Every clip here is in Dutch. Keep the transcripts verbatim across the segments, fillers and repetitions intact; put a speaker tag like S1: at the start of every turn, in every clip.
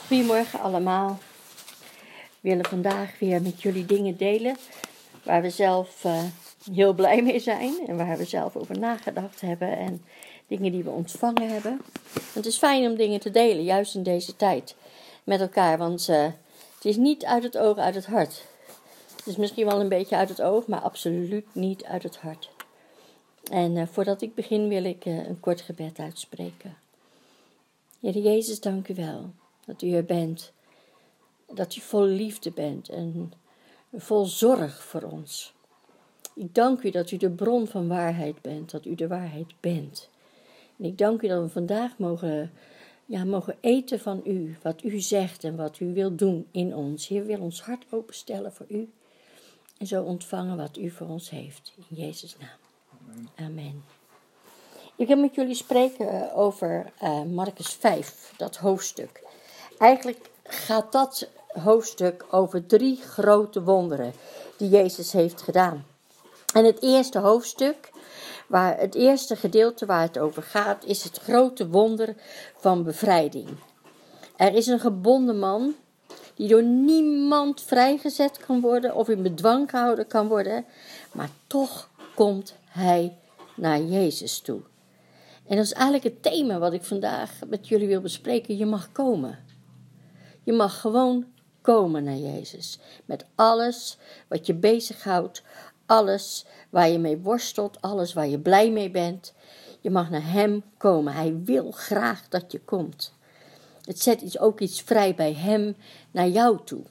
S1: Goedemorgen allemaal. We willen vandaag weer met jullie dingen delen waar we zelf uh, heel blij mee zijn en waar we zelf over nagedacht hebben en dingen die we ontvangen hebben. Het is fijn om dingen te delen, juist in deze tijd, met elkaar, want uh, het is niet uit het oog, uit het hart. Het is misschien wel een beetje uit het oog, maar absoluut niet uit het hart. En uh, voordat ik begin wil ik uh, een kort gebed uitspreken. Heer Jezus, dank u wel dat u er bent. Dat u vol liefde bent en vol zorg voor ons. Ik dank u dat u de bron van waarheid bent, dat u de waarheid bent. En ik dank u dat we vandaag mogen, ja, mogen eten van u, wat u zegt en wat u wilt doen in ons. Heer, wil ons hart openstellen voor u en zo ontvangen wat u voor ons heeft. In Jezus' naam. Amen. Amen. Ik wil met jullie spreken over uh, Marcus vijf, dat hoofdstuk. Eigenlijk gaat dat hoofdstuk over drie grote wonderen die Jezus heeft gedaan. En het eerste hoofdstuk, waar het eerste gedeelte waar het over gaat, is het grote wonder van bevrijding. Er is een gebonden man die door niemand vrijgezet kan worden of in bedwang gehouden kan worden, maar toch komt hij naar Jezus toe. En dat is eigenlijk het thema wat ik vandaag met jullie wil bespreken. Je mag komen. Je mag gewoon komen naar Jezus. Met alles wat je bezighoudt. Alles waar je mee worstelt. Alles waar je blij mee bent. Je mag naar hem komen. Hij wil graag dat je komt. Het zet iets, ook iets vrij bij hem naar jou toe.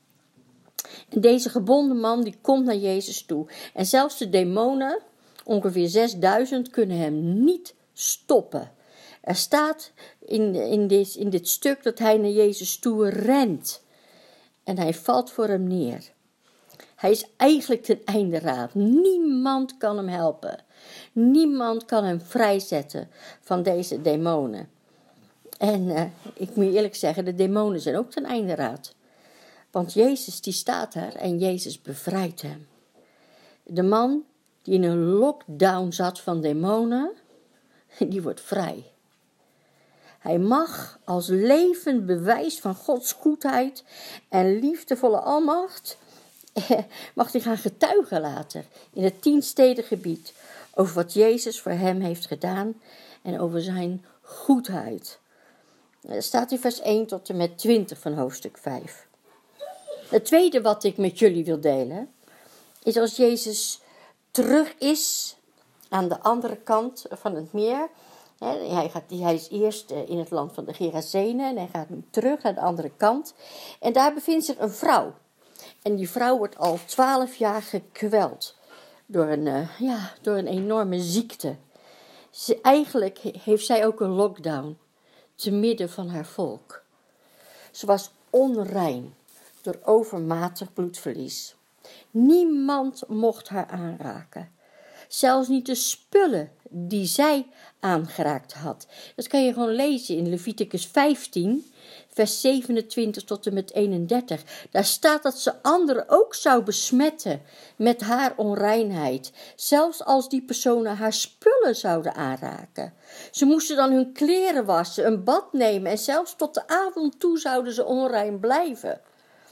S1: En deze gebonden man die komt naar Jezus toe. En zelfs de demonen, ongeveer zesduizend, kunnen hem niet stoppen. Er staat in, in, dit, in dit stuk dat hij naar Jezus toe rent. En hij valt voor hem neer. Hij is eigenlijk ten einde raad. Niemand kan hem helpen. Niemand kan hem vrijzetten van deze demonen. En uh, ik moet eerlijk zeggen, de demonen zijn ook ten einde raad. Want Jezus die staat daar en Jezus bevrijdt hem. De man die in een lockdown zat van demonen, die wordt vrij. Hij mag als levend bewijs van Gods goedheid en liefdevolle almacht, mag hij gaan getuigen later in het tienstedengebied over wat Jezus voor hem heeft gedaan en over zijn goedheid. Dat staat in vers één tot en met twintig van hoofdstuk vijf. Het tweede wat ik met jullie wil delen, is als Jezus terug is aan de andere kant van het meer. Hij, gaat, hij is eerst in het land van de Gerazenen en hij gaat nu terug naar de andere kant. En daar bevindt zich een vrouw. En die vrouw wordt al twaalf jaar gekweld door een, ja, door een enorme ziekte. Ze, eigenlijk heeft zij ook een lockdown te midden van haar volk. Ze was onrein door overmatig bloedverlies. Niemand mocht haar aanraken. Zelfs niet de spullen die zij aangeraakt had. Dat kan je gewoon lezen in Leviticus vijftien, vers zevenentwintig tot en met eenendertig. Daar staat dat ze anderen ook zou besmetten met haar onreinheid. Zelfs als die personen haar spullen zouden aanraken. Ze moesten dan hun kleren wassen, een bad nemen en zelfs tot de avond toe zouden ze onrein blijven.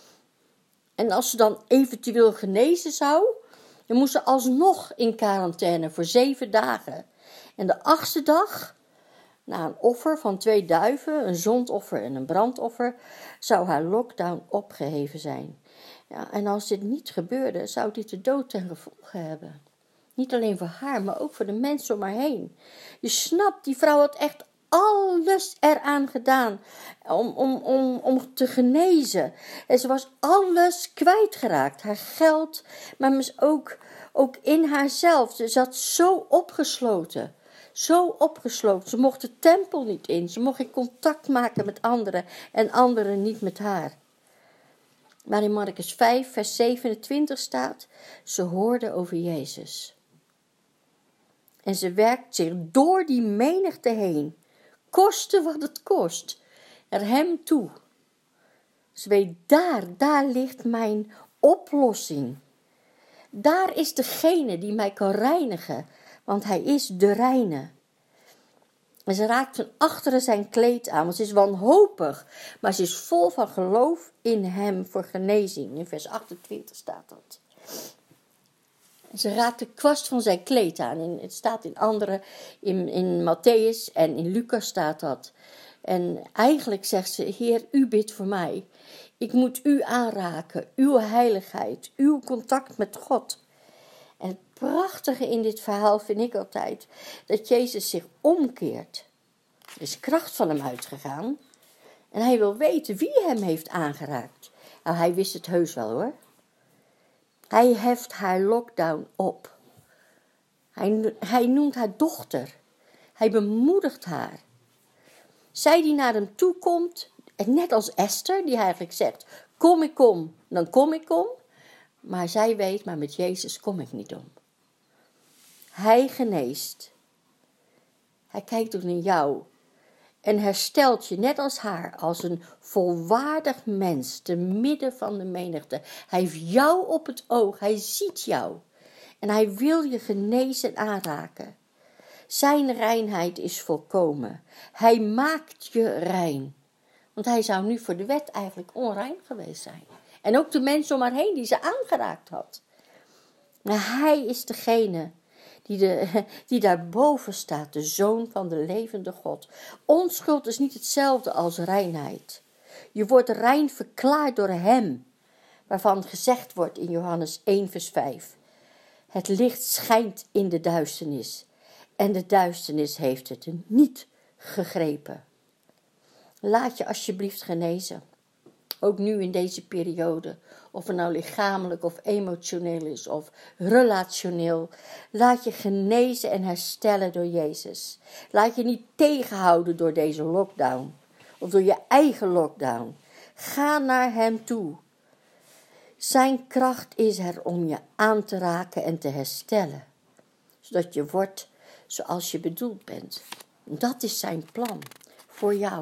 S1: En als ze dan eventueel genezen zou, dan moest ze alsnog in quarantaine voor zeven dagen. En de achtste dag, na een offer van twee duiven, een zondoffer en een brandoffer, zou haar lockdown opgeheven zijn. Ja, en als dit niet gebeurde, zou dit de dood ten gevolge hebben. Niet alleen voor haar, maar ook voor de mensen om haar heen. Je snapt, die vrouw had echt alles eraan gedaan om, om, om, om te genezen. En ze was alles kwijtgeraakt. Haar geld, maar ook, ook in haarzelf. Ze zat zo opgesloten. Zo opgesloten. Ze mocht de tempel niet in. Ze mocht geen contact maken met anderen. En anderen niet met haar. Maar in Marcus vijf, vers zevenentwintig staat: ze hoorde over Jezus. En ze werkt zich door die menigte heen. Koste wat het kost. Naar hem toe. Ze weet, daar, daar ligt mijn oplossing. Daar is degene die mij kan reinigen. Want hij is de reine. En ze raakt van achteren zijn kleed aan, want ze is wanhopig. Maar ze is vol van geloof in hem voor genezing. In vers achtentwintig staat dat. Ze raakt de kwast van zijn kleed aan. En het staat in andere, in, in Matthäus en in Lucas staat dat. En eigenlijk zegt ze, Heer, u bidt voor mij. Ik moet u aanraken, uw heiligheid, uw contact met God. En het prachtige in dit verhaal vind ik altijd, dat Jezus zich omkeert. Er is kracht van hem uitgegaan. En hij wil weten wie hem heeft aangeraakt. Nou, hij wist het heus wel hoor. Hij heft haar lockdown op. Hij, hij noemt haar dochter. Hij bemoedigt haar. Zij die naar hem toe komt, en net als Esther, die eigenlijk zegt, kom ik kom, dan kom ik om. Maar zij weet, maar met Jezus kom ik niet om. Hij geneest. Hij kijkt ook naar jou. En herstelt je, net als haar, als een volwaardig mens, te midden van de menigte. Hij heeft jou op het oog, hij ziet jou. En hij wil je genezen en aanraken. Zijn reinheid is volkomen. Hij maakt je rein. Want hij zou nu voor de wet eigenlijk onrein geweest zijn. En ook de mensen om haar heen die ze aangeraakt had. Maar hij is degene die, de, die daarboven staat, de Zoon van de levende God. Onschuld is niet hetzelfde als reinheid. Je wordt rein verklaard door hem, waarvan gezegd wordt in Johannes één vers vijf. Het licht schijnt in de duisternis en de duisternis heeft het niet gegrepen. Laat je alsjeblieft genezen. Ook nu in deze periode, of het nou lichamelijk of emotioneel is of relationeel. Laat je genezen en herstellen door Jezus. Laat je niet tegenhouden door deze lockdown of door je eigen lockdown. Ga naar hem toe. Zijn kracht is er om je aan te raken en te herstellen. Zodat je wordt zoals je bedoeld bent. Dat is zijn plan voor jou.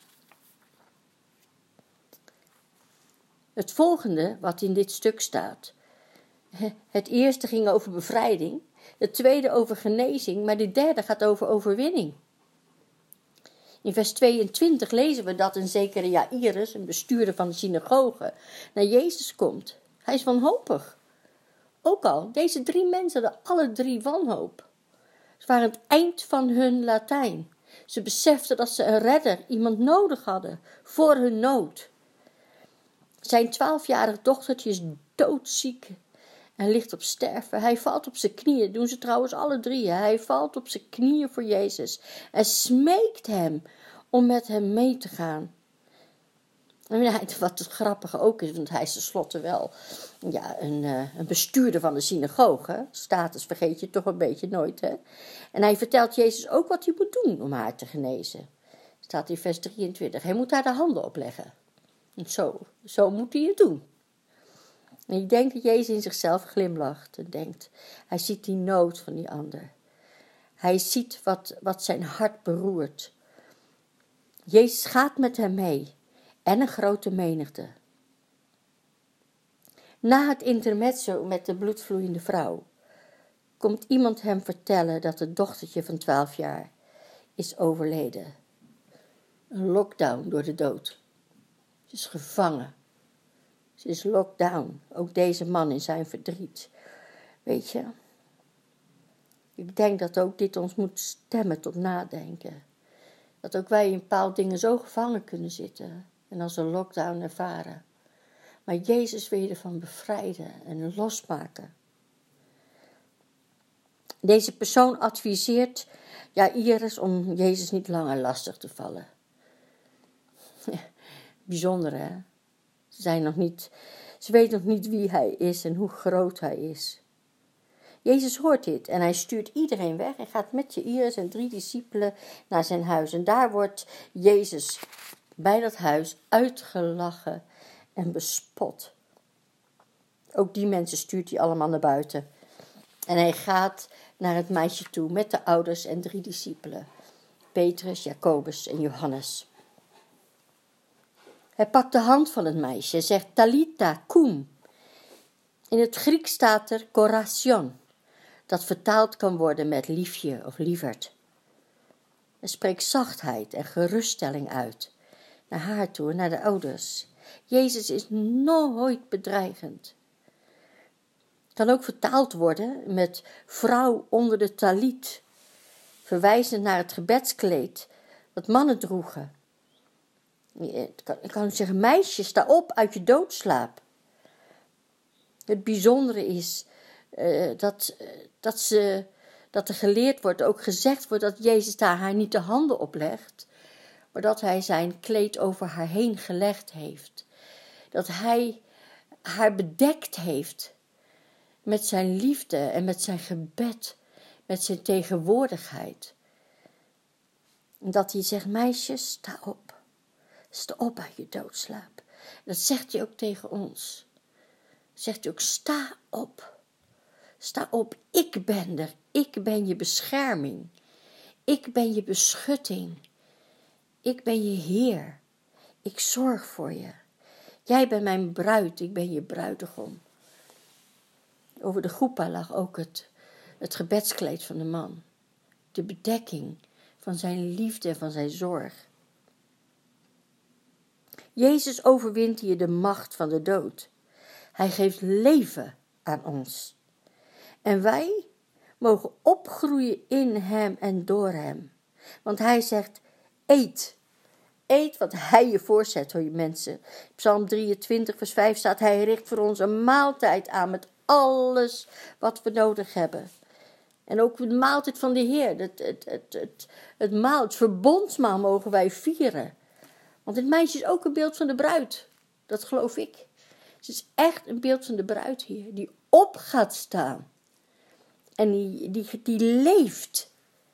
S1: Het volgende wat in dit stuk staat. Het eerste ging over bevrijding. Het tweede over genezing. Maar de derde gaat over overwinning. In vers tweeëntwintig lezen we dat een zekere Jairus, een bestuurder van de synagoge, naar Jezus komt. Hij is wanhopig. Ook al, deze drie mensen hadden alle drie wanhoop. Ze waren aan het eind van hun Latijn. Ze beseften dat ze een redder, iemand nodig hadden voor hun nood. Zijn twaalfjarig dochtertje is doodziek en ligt op sterven. Hij valt op zijn knieën, doen ze trouwens alle drie. Hij valt op zijn knieën voor Jezus en smeekt hem om met hem mee te gaan. En wat het grappige ook is, want hij is tenslotte wel ja, een, uh, een bestuurder van de synagoge. Status vergeet je toch een beetje nooit, hè. En hij vertelt Jezus ook wat hij moet doen om haar te genezen. Staat in vers drieëntwintig. Hij moet haar de handen opleggen. En zo, zo moet hij het doen. En ik denk dat Jezus in zichzelf glimlacht en denkt, hij ziet die nood van die ander. Hij ziet wat, wat zijn hart beroert. Jezus gaat met hem mee en een grote menigte. Na het intermezzo met de bloedvloeiende vrouw komt iemand hem vertellen dat het dochtertje van twaalf jaar is overleden. Een lockdown door de dood. Ze is gevangen. Ze is locked down. Ook deze man in zijn verdriet. Weet je. Ik denk dat ook dit ons moet stemmen tot nadenken. Dat ook wij in bepaalde dingen zo gevangen kunnen zitten. En als een lockdown ervaren. Maar Jezus wil je ervan bevrijden en losmaken. Deze persoon adviseert Jairus om Jezus niet langer lastig te vallen. Bijzonder, hè? Ze, zijn nog niet, ze weet nog niet wie hij is en hoe groot hij is. Jezus hoort dit en hij stuurt iedereen weg en gaat met Jairus en drie discipelen naar zijn huis. En daar wordt Jezus bij dat huis uitgelachen en bespot. Ook die mensen stuurt hij allemaal naar buiten. En hij gaat naar het meisje toe met de ouders en drie discipelen. Petrus, Jacobus en Johannes. Hij pakt de hand van het meisje en zegt Talita koum. In het Grieks staat er koration, dat vertaald kan worden met liefje of lieverd. En spreek zachtheid en geruststelling uit. Naar haar toe, naar de ouders. Jezus is nooit bedreigend. Kan ook vertaald worden met vrouw onder de talit. Verwijzend naar het gebedskleed dat mannen droegen. Ik kan, ik kan zeggen, meisje, sta op uit je doodslaap. Het bijzondere is uh, dat, uh, dat, ze, dat er geleerd wordt, ook gezegd wordt, dat Jezus daar haar niet de handen oplegt, maar dat hij zijn kleed over haar heen gelegd heeft. Dat hij haar bedekt heeft met zijn liefde en met zijn gebed, met zijn tegenwoordigheid. En dat hij zegt, meisje, sta op. Sta op uit je doodslaap. Dat zegt hij ook tegen ons. Zegt hij ook, sta op. Sta op, ik ben er. Ik ben je bescherming. Ik ben je beschutting. Ik ben je Heer. Ik zorg voor je. Jij bent mijn bruid, ik ben je bruidegom. Over de goepa lag ook het, het gebedskleed van de man. De bedekking van zijn liefde en van zijn zorg. Jezus overwint hier de macht van de dood. Hij geeft leven aan ons. En wij mogen opgroeien in hem en door hem. Want hij zegt, eet. Eet wat hij je voorzet, hoor je mensen. Psalm drieëntwintig vers vijf staat, hij richt voor ons een maaltijd aan met alles wat we nodig hebben. En ook de maaltijd van de Heer, het, het, het, het, het maal, het verbondsmaal mogen wij vieren. Want het meisje is ook een beeld van de bruid, dat geloof ik. Het is echt een beeld van de bruid hier, die op gaat staan. En die, die, die leeft.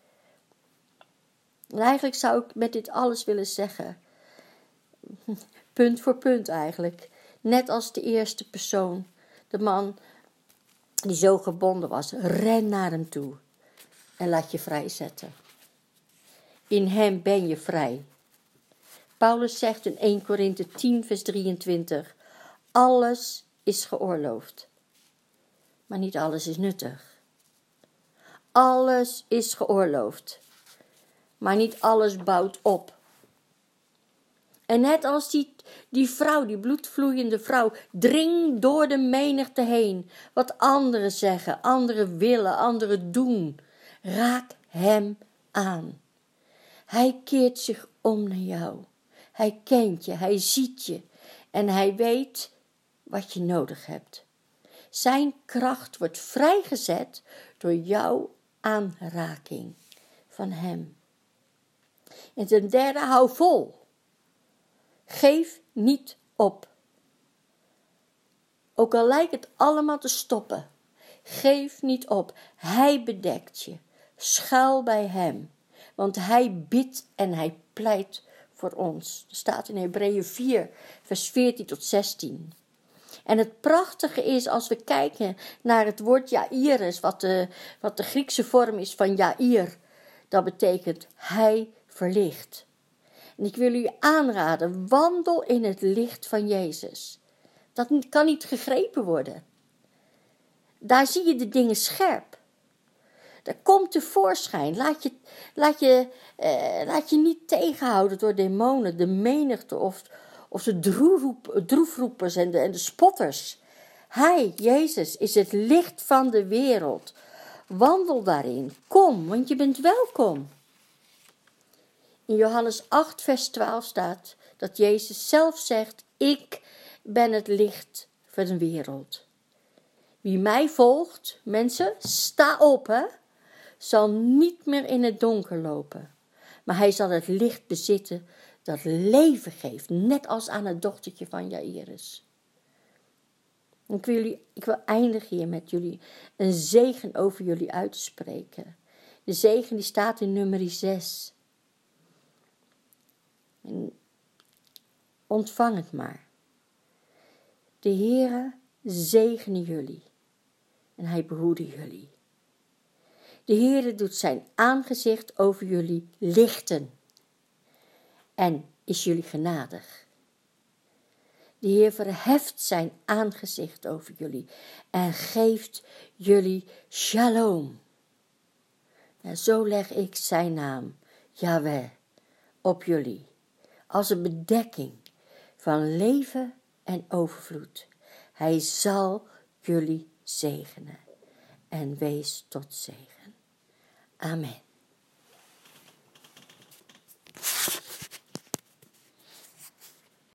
S1: En eigenlijk zou ik met dit alles willen zeggen, punt voor punt eigenlijk. Net als de eerste persoon, de man die zo gebonden was, ren naar hem toe en laat je vrijzetten. In hem ben je vrij. Paulus zegt in eerste Korinthe tien vers drieëntwintig, alles is geoorloofd, maar niet alles is nuttig. Alles is geoorloofd, maar niet alles bouwt op. En net als die, die vrouw, die bloedvloeiende vrouw, dring door de menigte heen. Wat anderen zeggen, anderen willen, anderen doen. Raak hem aan. Hij keert zich om naar jou. Hij kent je, hij ziet je en hij weet wat je nodig hebt. Zijn kracht wordt vrijgezet door jouw aanraking van hem. En ten derde, hou vol. Geef niet op. Ook al lijkt het allemaal te stoppen. Geef niet op. Hij bedekt je. Schuil bij hem. Want hij bidt en hij pleit voor ons. Dat staat in Hebreeën vier, vers veertien tot zestien. En het prachtige is, als we kijken naar het woord Jairus, wat de, wat de Griekse vorm is van Jair, dat betekent hij verlicht. En ik wil u aanraden, wandel in het licht van Jezus. Dat kan niet gegrepen worden. Daar zie je de dingen scherp. Daar komt tevoorschijn. Laat je, laat je, eh, laat je niet tegenhouden door demonen, de menigte of, of de droefroep, droefroepers en de, en de spotters. Hij, Jezus, is het licht van de wereld. Wandel daarin. Kom, want je bent welkom. In Johannes acht, vers twaalf staat dat Jezus zelf zegt, ik ben het licht van de wereld. Wie mij volgt, mensen, sta op, hè, zal niet meer in het donker lopen. Maar hij zal het licht bezitten dat leven geeft, net als aan het dochtertje van Jairus. Ik wil, jullie, ik wil eindigen hier met jullie een zegen over jullie uit te spreken. De zegen die staat in nummer zes. En ontvang het maar. De Heere zegene jullie en hij behoede jullie. De Heere doet zijn aangezicht over jullie lichten en is jullie genadig. De Heer verheft zijn aangezicht over jullie en geeft jullie shalom. En zo leg ik zijn naam, Jahweh op jullie als een bedekking van leven en overvloed. Hij zal jullie zegenen en wees tot zegen. Amen.